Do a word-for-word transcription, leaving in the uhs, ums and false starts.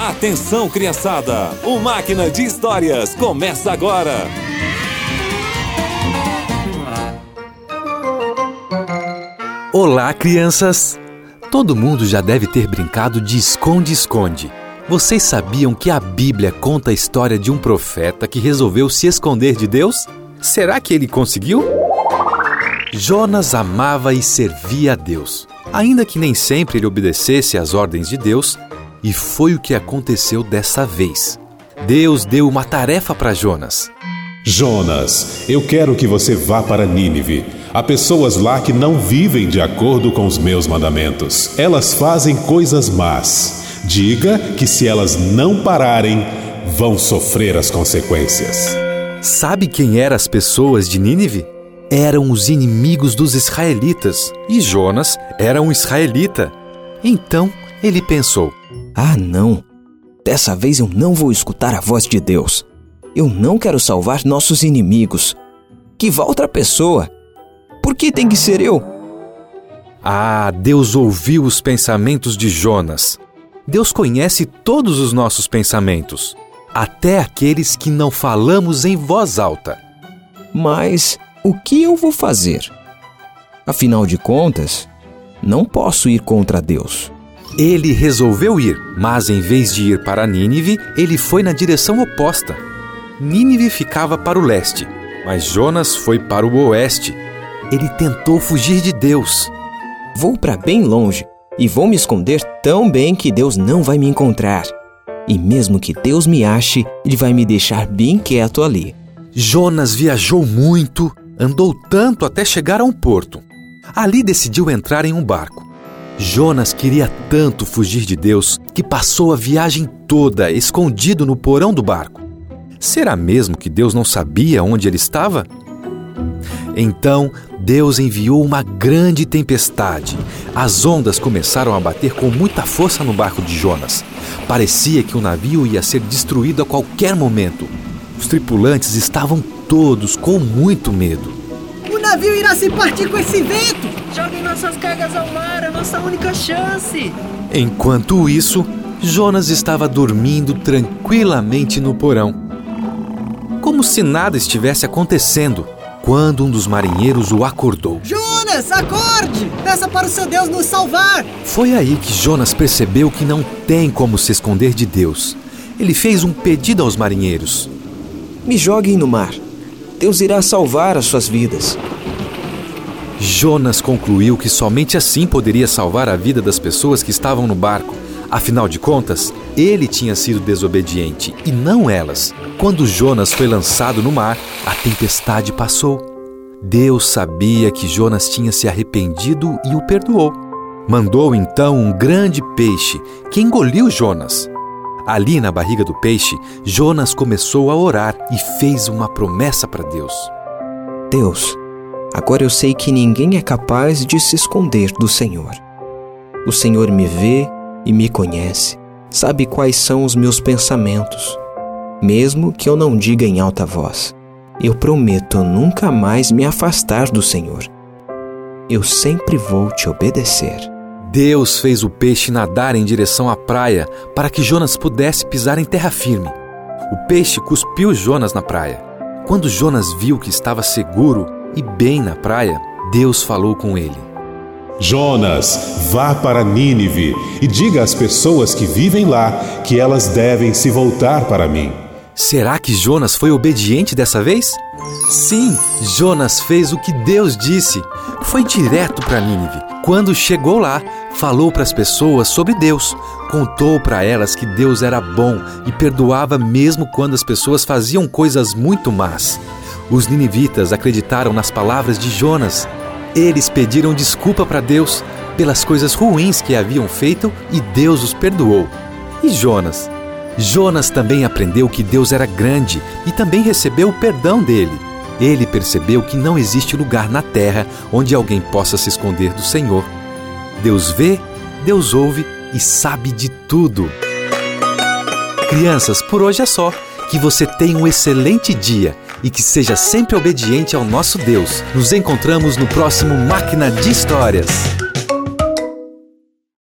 Atenção, criançada! O Máquina de Histórias começa agora! Olá, crianças! Todo mundo já deve ter brincado de esconde-esconde. Vocês sabiam que a Bíblia conta a história de um profeta que resolveu se esconder de Deus? Será que ele conseguiu? Jonas amava e servia a Deus, ainda que nem sempre ele obedecesse às ordens de Deus, e foi o que aconteceu dessa vez. Deus deu uma tarefa para Jonas. Jonas, eu quero que você vá para Nínive. Há pessoas lá que não vivem de acordo com os meus mandamentos. Elas fazem coisas más. Diga que se elas não pararem, vão sofrer as consequências. Sabe quem eram as pessoas de Nínive? Eram os inimigos dos israelitas, e Jonas era um israelita. Então ele pensou: Ah, não! Dessa vez eu não vou escutar a voz de Deus. Eu não quero salvar nossos inimigos. Que vá outra pessoa. Por que tem que ser eu? Ah, Deus ouviu os pensamentos de Jonas. Deus conhece todos os nossos pensamentos, até aqueles que não falamos em voz alta. Mas o que eu vou fazer? Afinal de contas, não posso ir contra Deus. Ele resolveu ir, mas em vez de ir para Nínive, ele foi na direção oposta. Nínive ficava para o leste, mas Jonas foi para o oeste. Ele tentou fugir de Deus. Vou para bem longe e vou me esconder tão bem que Deus não vai me encontrar. E mesmo que Deus me ache, ele vai me deixar bem quieto ali. Jonas viajou muito, andou tanto até chegar a um porto. Ali decidiu entrar em um barco. Jonas queria tanto fugir de Deus que passou a viagem toda escondido no porão do barco. Será mesmo que Deus não sabia onde ele estava? Então, Deus enviou uma grande tempestade. As ondas começaram a bater com muita força no barco de Jonas. Parecia que o navio ia ser destruído a qualquer momento. Os tripulantes estavam todos com muito medo. O navio irá se partir com esse vento! Joguem nossas cargas ao mar, é nossa única chance! Enquanto isso, Jonas estava dormindo tranquilamente no porão, como se nada estivesse acontecendo, quando um dos marinheiros o acordou. Jonas, acorde! Peça para o seu Deus nos salvar! Foi aí que Jonas percebeu que não tem como se esconder de Deus. Ele fez um pedido aos marinheiros. Me joguem no mar. Deus irá salvar as suas vidas. Jonas concluiu que somente assim poderia salvar a vida das pessoas que estavam no barco. Afinal de contas, ele tinha sido desobediente e não elas. Quando Jonas foi lançado no mar, a tempestade passou. Deus sabia que Jonas tinha se arrependido e o perdoou. Mandou então um grande peixe que engoliu Jonas. Ali na barriga do peixe, Jonas começou a orar e fez uma promessa para Deus. Deus, agora eu sei que ninguém é capaz de se esconder do Senhor. O Senhor me vê e me conhece, sabe quais são os meus pensamentos. Mesmo que eu não diga em alta voz, eu prometo nunca mais me afastar do Senhor. Eu sempre vou te obedecer. Deus fez o peixe nadar em direção à praia para que Jonas pudesse pisar em terra firme. O peixe cuspiu Jonas na praia. Quando Jonas viu que estava seguro e bem na praia, Deus falou com ele. Jonas, vá para Nínive e diga às pessoas que vivem lá que elas devem se voltar para mim. Será que Jonas foi obediente dessa vez? Sim, Jonas fez o que Deus disse. Foi direto para Nínive. Quando chegou lá, falou para as pessoas sobre Deus. Contou para elas que Deus era bom e perdoava mesmo quando as pessoas faziam coisas muito más. Os ninivitas acreditaram nas palavras de Jonas. Eles pediram desculpa para Deus pelas coisas ruins que haviam feito e Deus os perdoou. E Jonas? Jonas também aprendeu que Deus era grande e também recebeu o perdão dele. Ele percebeu que não existe lugar na terra onde alguém possa se esconder do Senhor. Deus vê, Deus ouve e sabe de tudo. Crianças, por hoje é só. Que você tenha um excelente dia e que seja sempre obediente ao nosso Deus. Nos encontramos no próximo Máquina de Histórias.